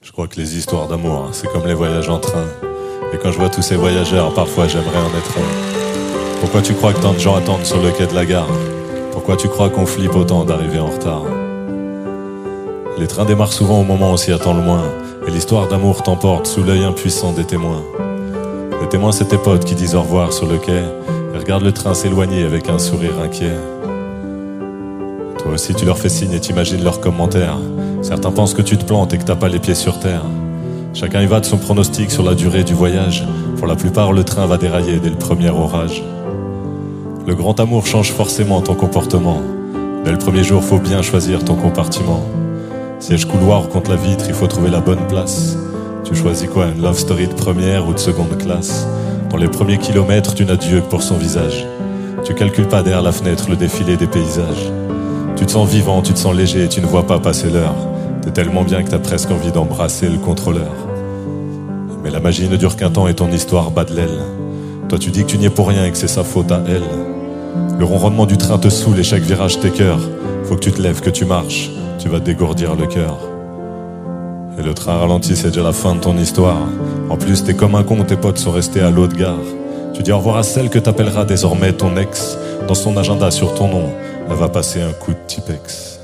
Je crois que les histoires d'amour, c'est comme les voyages en train. Et quand je vois tous ces voyageurs, parfois j'aimerais en être un. Pourquoi tu crois que tant de gens attendent sur le quai de la gare? Pourquoi tu crois qu'on flippe autant d'arriver en retard? Les trains démarrent souvent au moment où on s'y attend le moins. Et l'histoire d'amour t'emporte sous l'œil impuissant des témoins. Les témoins, c'est tes potes qui disent au revoir sur le quai et regardent le train s'éloigner avec un sourire inquiet. Toi aussi tu leur fais signe et t'imagines leurs commentaires. Certains pensent que tu te plantes et que t'as pas les pieds sur terre. Chacun y va de son pronostic sur la durée du voyage. Pour la plupart, le train va dérailler dès le premier orage. Le grand amour change forcément ton comportement. Dès le premier jour, faut bien choisir ton compartiment. Siège couloir contre la vitre, il faut trouver la bonne place. Tu choisis quoi, une love story de première ou de seconde classe? Dans les premiers kilomètres, tu n'as Dieu que pour son visage. Tu calcules pas derrière la fenêtre le défilé des paysages. Tu te sens vivant, tu te sens léger, tu ne vois pas passer l'heure. T'es tellement bien que t'as presque envie d'embrasser le contrôleur. Mais la magie ne dure qu'un temps et ton histoire bat de l'aile. Toi tu dis que tu n'y es pour rien et que c'est sa faute à elle. Le ronronnement du train te saoule et chaque virage t'écœure. Faut que tu te lèves, que tu marches, tu vas te dégourdir le cœur. Et le train ralentit, c'est déjà la fin de ton histoire. En plus t'es comme un con, tes potes sont restés à l'autre gare. Tu dis au revoir à celle que t'appelleras désormais ton ex. Dans son agenda sur ton nom, elle va passer un coup de Tipex.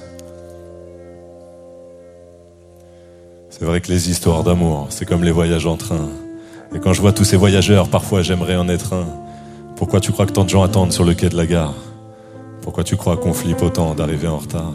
C'est vrai que les histoires d'amour, c'est comme les voyages en train. Et quand je vois tous ces voyageurs, parfois j'aimerais en être un. Pourquoi tu crois que tant de gens attendent sur le quai de la gare? Pourquoi tu crois qu'on flippe autant d'arriver en retard?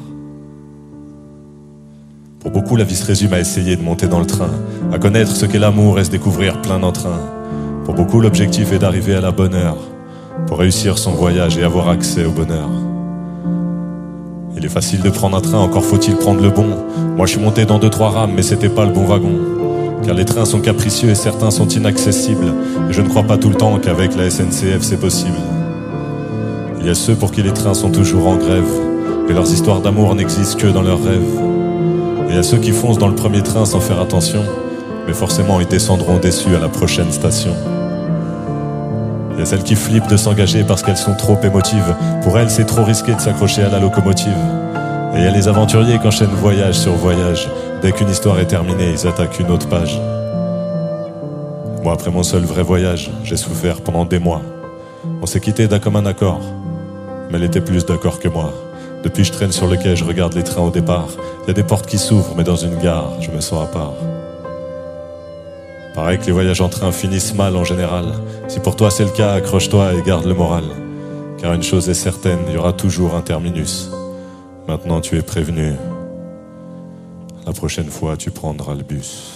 Pour beaucoup, la vie se résume à essayer de monter dans le train, à connaître ce qu'est l'amour et se découvrir plein d'entrain. Pour beaucoup, l'objectif est d'arriver à la bonne heure, pour réussir son voyage et avoir accès au bonheur. Il est facile de prendre un train, encore faut-il prendre le bon. Moi je suis monté dans 2-3 rames, mais c'était pas le bon wagon. Car les trains sont capricieux et certains sont inaccessibles. Et je ne crois pas tout le temps qu'avec la SNCF c'est possible. Il y a ceux pour qui les trains sont toujours en grève, et leurs histoires d'amour n'existent que dans leurs rêves. Et il y a ceux qui foncent dans le premier train sans faire attention, mais forcément ils descendront déçus à la prochaine station. Il y a celles qui flippent de s'engager parce qu'elles sont trop émotives. Pour elles, c'est trop risqué de s'accrocher à la locomotive. Et il y a les aventuriers qui enchaînent voyage sur voyage. Dès qu'une histoire est terminée, ils attaquent une autre page. Moi, après mon seul vrai voyage, j'ai souffert pendant des mois. On s'est quitté d'un commun accord, mais elle était plus d'accord que moi. Depuis, je traîne sur le quai, je regarde les trains au départ. Il y a des portes qui s'ouvrent, mais dans une gare, je me sens à part. Pareil que les voyages en train finissent mal en général. Si pour toi c'est le cas, accroche-toi et garde le moral. Car une chose est certaine, il y aura toujours un terminus. Maintenant tu es prévenu. La prochaine fois tu prendras le bus.